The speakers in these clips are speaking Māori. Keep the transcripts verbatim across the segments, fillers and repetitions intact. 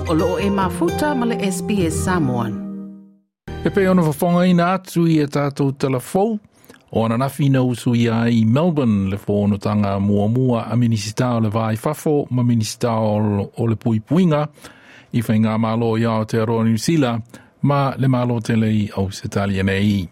O loo e mafuta ma le S B S Samoan. E pe ona whawhonga ina atu i e tātou telefou. O ana nawhina usu ia i Melbourne le whonotanga mua mua a minisita o le vai whafo ma minisita o, o le pui puinga i whainga malo i ao te aroa New Zealand ma le malo te lei au se talia nei.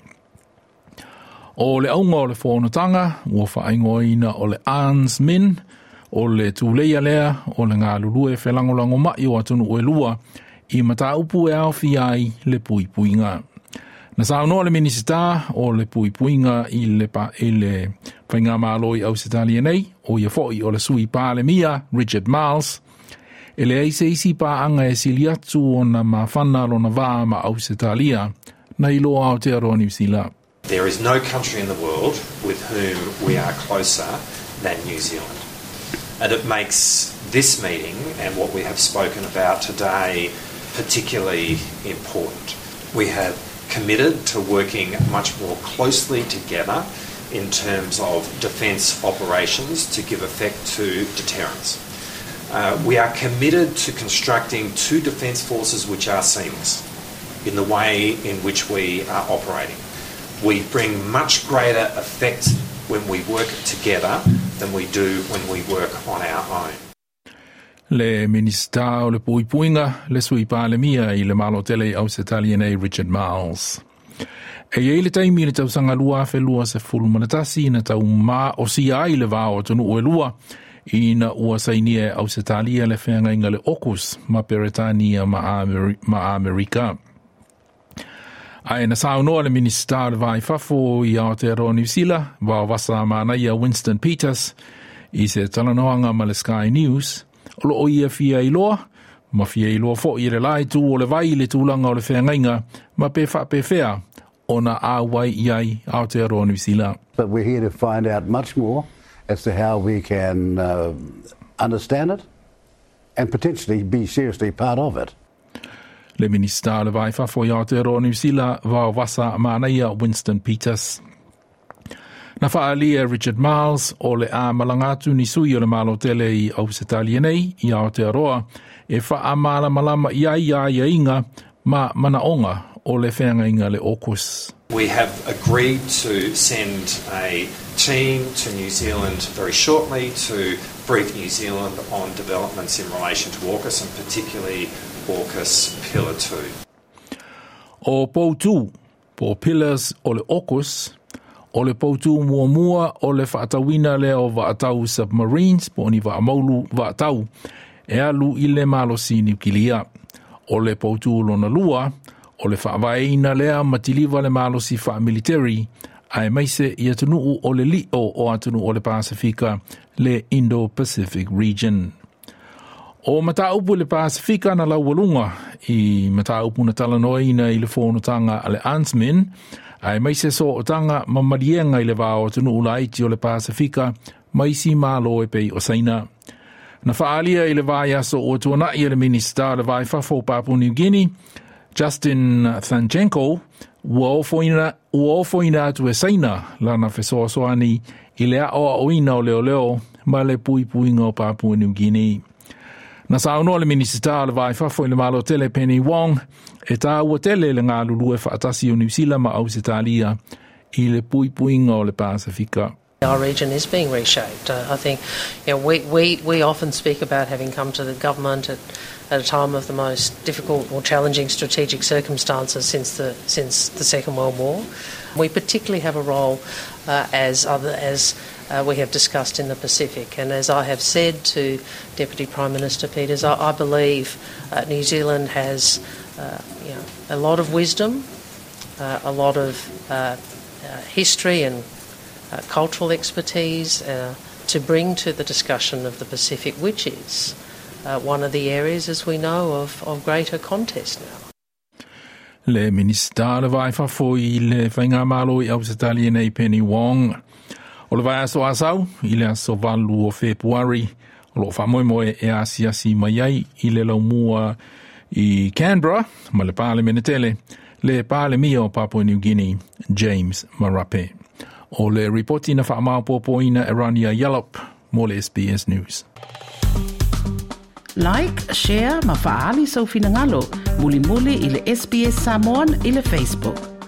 O le aunga o le whonotanga ua whaingoina o le Arns Min o le tūleia lea o le ngā lulue whelangolango mai o atunu o e lua i mata upu e au ai le pui puinga. Na saunoa le minisita o le pui puinga i le pa e le whainga māloi au se talia nei o ia foi o le sui pā le mia Richard Marles e le eise isi pā anga e sili atu o na mawhana lo na vā ma au se talia na ilo au te aroa New Zealand. There is no country in the world with whom we are closer than New Zealand. And it makes this meeting and what we have spoken about today particularly important. We have committed to working much more closely together in terms of defence operations to give effect to deterrence. Uh, we are committed to constructing two defence forces which are seamless in the way in which we are operating. We bring much greater effect when we work together than we do when we work on our own. Le minista o le pui puinga le sui pā le mia i le malo tele au se talianei Richard Marles. E ei le taimi le tausanga lua fe lua se fulu manatasi na tau mā o si ai le vā o tonu o e lua i na ua sainia au se talia le whenga inga le okus ma Peretania ma, Ameri ma Amerika. Ai na saunoa le minista le vai fafo i Aotearoa New Zealand wa wasa manaia Winston Peters i se talanoanga ma le Sky News o lo o ia fia iloa ma fia iloa fo i le lai tu o le vai le tūlanga o le whengainga ma pe wha pe whea o na awai iai Aotearoa New Zealand. But we're here to find out much more as to how we can uh, understand it and potentially be seriously part of it. Le minista le vai fafo i Aotearoa New Zealand wa wasa manaia Winston Peters. Na whaalia Richard Marles o le a malangatu ni sui o le malo tele i au se talia nei i Aotearoa e wha mala malama ia ia ia inga ma manaonga o le whenga inga le AUKUS. We have agreed to send a team to New Zealand very shortly to brief New Zealand on developments in relation to AUKUS and particularly AUKUS Pillar two. O poutu, po pillars o le AUKUS, o le poutu mua mua o le whaatawina le o vaatau submarines, po ni vaamaulu vaatau, e alu i le malosi niukilia. O le poutu lona lua, o le whaavaina lea matiliva le malosi wha military, ai maise i atunuu o le li o o atunu o le Pasifika, le Indo-Pacific region. O mataupu le Pasifika na laualunga i mataupu na talanoina i le whonotanga ale Ansmin, ai maise so o tanga mamarienga i le vāo tunu ulaiti o le Pasifika, maisi malo e pei o saina. Na whaalia i le vāia so o tuana i le minista le vai whafo Papua New Guinea, Justin Thanchenko, ua ofoina atu e saina lana whesoa soani i le aoa oina o leo leo ma le pui puinga o Papua New Guinea. Na saunoa le minista le vai whafo i le malo tele Penny Wong, e tā ua tele le ngā lulue whaatasi o New Zealand ma Ausitalia i le pui puinga o le Pasifika. Our region is being reshaped. Uh, I think you know, we, we, we often speak about having come to the government at, at a time of the most difficult or challenging strategic circumstances since the since the Second World War. We particularly have a role uh, as other as uh, we have discussed in the Pacific, and as I have said to Deputy Prime Minister Peters, I, I believe uh, New Zealand has uh, you know, a lot of wisdom, uh, a lot of uh, uh, history and Uh, cultural expertise uh, to bring to the discussion of the Pacific, which is uh, one of the areas, as we know, of, of greater contest now. Le minista le vai whafo i le whainga malo i Ausitalia nei Penny Wong. O le vai aso asau, i le aso valu o Februari, o lo whamoemoe e asiasi mai ai i le laumua i Canberra, ma le pāle menetele, le pāle mia o Papua New Guinea, James Marape. O le reporti na whaamaupopoina Erania Yallop, mo le S B S News. Like, share, ma faali sau finangalo. Muli muli ile S B S Samoan ile Facebook.